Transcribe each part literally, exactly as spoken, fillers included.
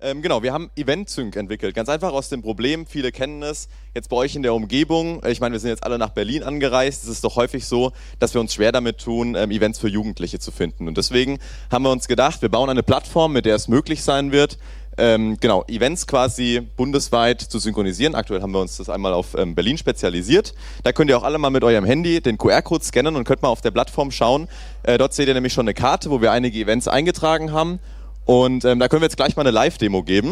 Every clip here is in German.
Ähm, genau, wir haben EventSync entwickelt. Ganz einfach aus dem Problem, viele kennen es, jetzt bei euch in der Umgebung, ich meine, wir sind jetzt alle nach Berlin angereist, es ist doch häufig so, dass wir uns schwer damit tun, ähm, Events für Jugendliche zu finden. Und deswegen haben wir uns gedacht, wir bauen eine Plattform, mit der es möglich sein wird, ähm, genau, Events quasi bundesweit zu synchronisieren. Aktuell haben wir uns das einmal auf ähm, Berlin spezialisiert. Da könnt ihr auch alle mal mit eurem Handy den Q R-Code scannen und könnt mal auf der Plattform schauen. Äh, dort seht ihr nämlich schon eine Karte, wo wir einige Events eingetragen haben. Und ähm, da können wir jetzt gleich mal eine Live-Demo geben.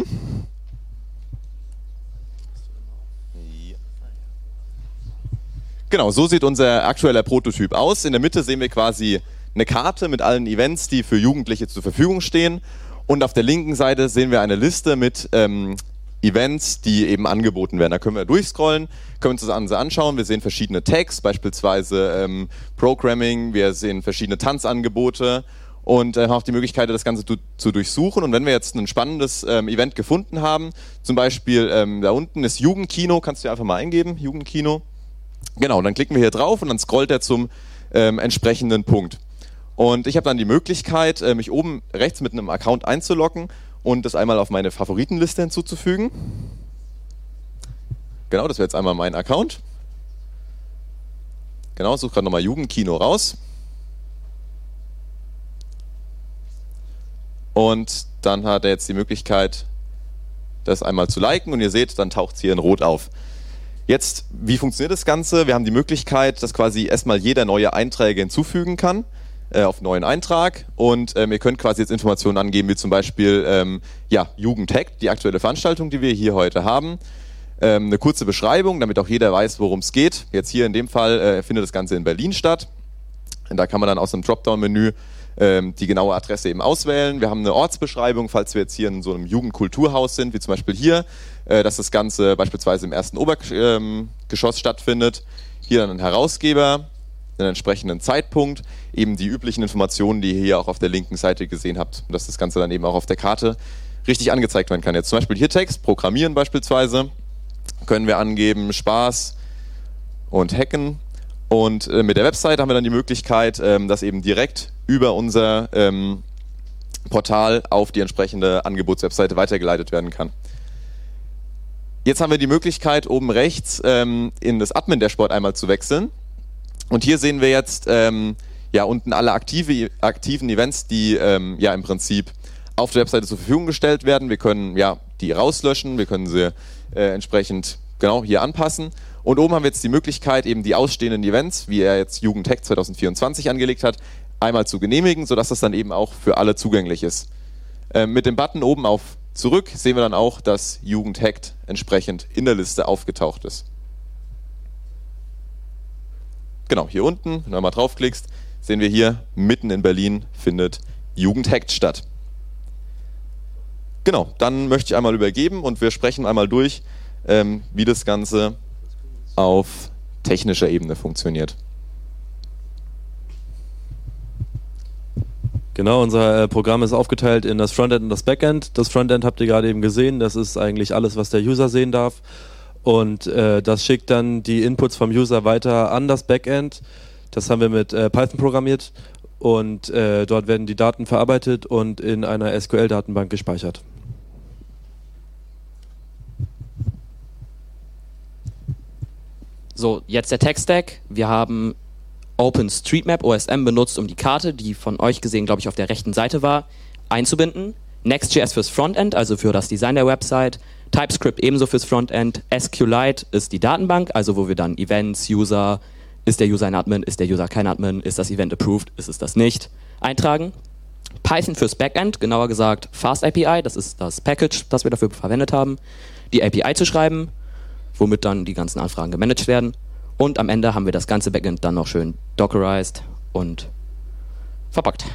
Genau, so sieht unser aktueller Prototyp aus. In der Mitte sehen wir quasi eine Karte mit allen Events, die für Jugendliche zur Verfügung stehen. Und auf der linken Seite sehen wir eine Liste mit ähm, Events, die eben angeboten werden. Da können wir durchscrollen, können uns das Ganze anschauen. Wir sehen verschiedene Tags, beispielsweise ähm, Programming, wir sehen verschiedene Tanzangebote. Und äh, haben auch die Möglichkeit, das Ganze zu, zu durchsuchen. Und wenn wir jetzt ein spannendes ähm, Event gefunden haben, zum Beispiel ähm, da unten ist Jugendkino, kannst du einfach mal eingeben, Jugendkino. Genau, dann klicken wir hier drauf und dann scrollt er zum ähm, entsprechenden Punkt. Und ich habe dann die Möglichkeit, äh, mich oben rechts mit einem Account einzuloggen und das einmal auf meine Favoritenliste hinzuzufügen. Genau, das wäre jetzt einmal mein Account. Genau, suche gerade nochmal Jugendkino raus. Und dann hat er jetzt die Möglichkeit, das einmal zu liken und ihr seht, dann taucht es hier in Rot auf. Jetzt, wie funktioniert das Ganze? Wir haben die Möglichkeit, dass quasi erstmal jeder neue Einträge hinzufügen kann, äh, auf neuen Eintrag. Und ähm, ihr könnt quasi jetzt Informationen angeben, wie zum Beispiel ähm, ja, Jugendhack, die aktuelle Veranstaltung, die wir hier heute haben. Ähm, eine kurze Beschreibung, damit auch jeder weiß, worum es geht. Jetzt hier in dem Fall äh, findet das Ganze in Berlin statt. Und da kann man dann aus einem Dropdown-Menü die genaue Adresse eben auswählen. Wir haben eine Ortsbeschreibung, falls wir jetzt hier in so einem Jugendkulturhaus sind, wie zum Beispiel hier, dass das Ganze beispielsweise im ersten Obergeschoss stattfindet. Hier dann ein Herausgeber, einen entsprechenden Zeitpunkt, eben die üblichen Informationen, die ihr hier auch auf der linken Seite gesehen habt, und dass das Ganze dann eben auch auf der Karte richtig angezeigt werden kann. Jetzt zum Beispiel hier Text, Programmieren beispielsweise, können wir angeben, Spaß und Hacken. Und äh, mit der Website haben wir dann die Möglichkeit, ähm, das eben direkt über unser ähm, Portal auf die entsprechende Angebotswebseite weitergeleitet werden kann. Jetzt haben wir die Möglichkeit, oben rechts ähm, in das Admin-Dashboard einmal zu wechseln. Und hier sehen wir jetzt ähm, ja unten alle aktive, aktiven Events, die ähm, ja im Prinzip auf der Webseite zur Verfügung gestellt werden. Wir können ja die rauslöschen, wir können sie äh, entsprechend genau hier anpassen. Und oben haben wir jetzt die Möglichkeit, eben die ausstehenden Events, wie er jetzt Jugendhack zwanzig vierundzwanzig angelegt hat, einmal zu genehmigen, sodass das dann eben auch für alle zugänglich ist. Ähm, mit dem Button oben auf Zurück sehen wir dann auch, dass Jugendhackt entsprechend in der Liste aufgetaucht ist. Genau, hier unten, wenn du mal draufklickst, sehen wir hier, mitten in Berlin findet Jugendhackt statt. Genau, dann möchte ich einmal übergeben und wir sprechen einmal durch, ähm, wie das Ganze auf technischer Ebene funktioniert. Genau, unser äh, Programm ist aufgeteilt in das Frontend und das Backend. Das Frontend habt ihr gerade eben gesehen, das ist eigentlich alles, was der User sehen darf. Und äh, das schickt dann die Inputs vom User weiter an das Backend. Das haben wir mit äh, Python programmiert und äh, dort werden die Daten verarbeitet und in einer S Q L-Datenbank gespeichert. So, jetzt der Tech-Stack. Wir haben OpenStreetMap, O S M, benutzt, um die Karte, die von euch gesehen, glaube ich, auf der rechten Seite war, einzubinden. Next.js fürs Frontend, also für das Design der Website. TypeScript ebenso fürs Frontend. SQLite ist die Datenbank, also wo wir dann Events, User, ist der User ein Admin, ist der User kein Admin, ist das Event approved, ist es das nicht, eintragen. Python fürs Backend, genauer gesagt FastAPI, das ist das Package, das wir dafür verwendet haben, die A P I zu schreiben, womit dann die ganzen Anfragen gemanagt werden. Und am Ende haben wir das ganze Backend dann noch schön dockerized und verpackt.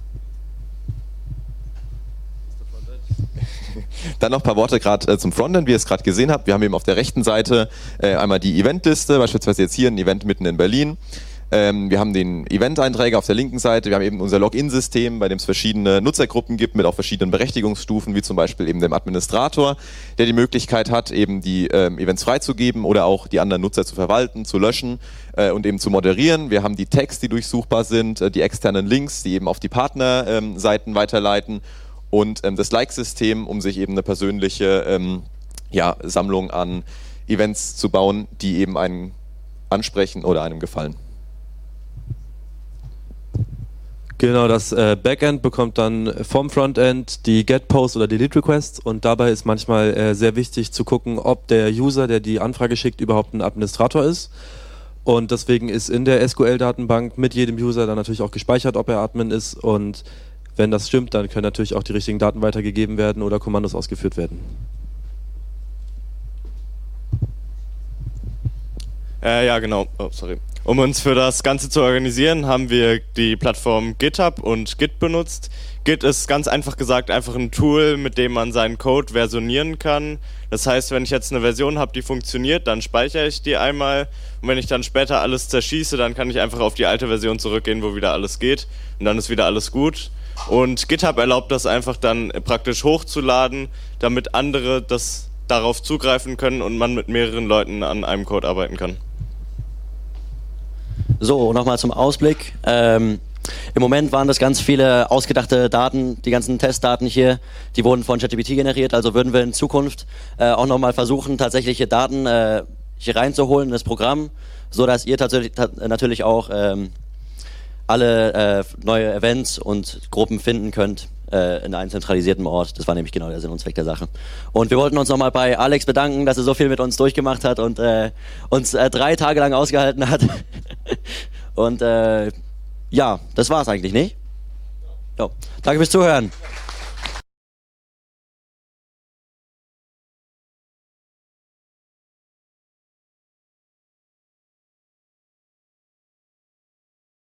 Dann noch ein paar Worte gerade äh, zum Frontend, wie ihr es gerade gesehen habt. Wir haben eben auf der rechten Seite äh, einmal die Eventliste, beispielsweise jetzt hier ein Event mitten in Berlin. Ähm, wir haben den Event-Einträger auf der linken Seite. Wir haben eben unser Login-System, bei dem es verschiedene Nutzergruppen gibt mit auch verschiedenen Berechtigungsstufen, wie zum Beispiel eben dem Administrator, der die Möglichkeit hat, eben die ähm, Events freizugeben oder auch die anderen Nutzer zu verwalten, zu löschen äh, und eben zu moderieren. Wir haben die Tags, die durchsuchbar sind, äh, die externen Links, die eben auf die Partnerseiten ähm, weiterleiten. und ähm, das Like-System, um sich eben eine persönliche ähm, ja, Sammlung an Events zu bauen, die eben einen ansprechen oder einem gefallen. Genau, das äh, Backend bekommt dann vom Frontend die Get-Post oder Delete-Requests und dabei ist manchmal äh, sehr wichtig zu gucken, ob der User, der die Anfrage schickt, überhaupt ein Administrator ist. Und deswegen ist in der S Q L-Datenbank mit jedem User dann natürlich auch gespeichert, ob er Admin ist, und wenn das stimmt, dann können natürlich auch die richtigen Daten weitergegeben werden oder Kommandos ausgeführt werden. Äh, ja, genau. Oh, sorry. Um uns für das Ganze zu organisieren, haben wir die Plattform GitHub und Git benutzt. Git ist ganz einfach gesagt einfach ein Tool, mit dem man seinen Code versionieren kann. Das heißt, wenn ich jetzt eine Version habe, die funktioniert, dann speichere ich die einmal. Und wenn ich dann später alles zerschieße, dann kann ich einfach auf die alte Version zurückgehen, wo wieder alles geht. Und dann ist wieder alles gut. Und GitHub erlaubt das einfach dann praktisch hochzuladen, damit andere das darauf zugreifen können und man mit mehreren Leuten an einem Code arbeiten kann. So, nochmal zum Ausblick. Ähm, Im Moment waren das ganz viele ausgedachte Daten, die ganzen Testdaten hier, die wurden von ChatGPT generiert, also würden wir in Zukunft äh, auch nochmal versuchen, tatsächliche Daten äh, hier reinzuholen in das Programm, so dass ihr tatsächlich natürlich auch ähm, alle äh, neue Events und Gruppen finden könnt äh, in einem zentralisierten Ort. Das war nämlich genau der Sinn und Zweck der Sache. Und wir wollten uns nochmal bei Alex bedanken, dass er so viel mit uns durchgemacht hat und äh, uns äh, drei Tage lang ausgehalten hat. Und äh, ja, das war's eigentlich, nicht? Ja. Danke fürs Zuhören.